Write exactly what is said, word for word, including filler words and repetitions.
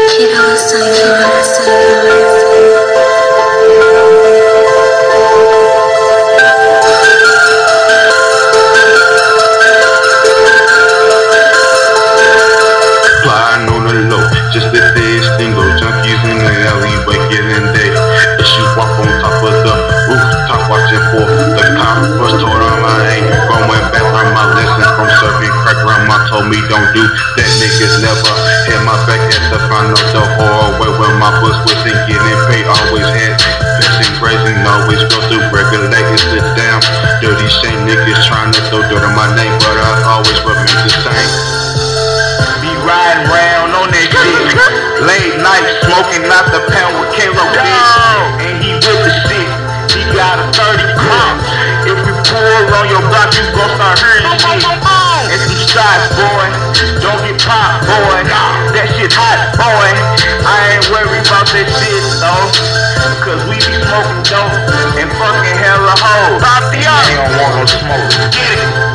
Just the days, single junkies in the alleyway getting day. If she walk on top of the rooftop watching for the coppers, told them I ain't going back on my lesson from serving crack. Grandma told me don't do that, niggas never had my back at the final the hard way when my bus wasn't getting paid. Always had passion crazy, always go through regulators, sit down. Dirty shame niggas trying to throw dirt on my name, but I always remain the same. Be riding round on that shit, late night smoking out the pound with K-Lo, bitch. And he with the shit, he got a thirty crop. If you pull on your block, you gon' start hearing shit. And some shots, boy, don't get popped, boy. That shit hot, boy. I ain't worried about that shit, though, cause we be smoking dope and fucking hella hoes. They don't want no smoke. Get it.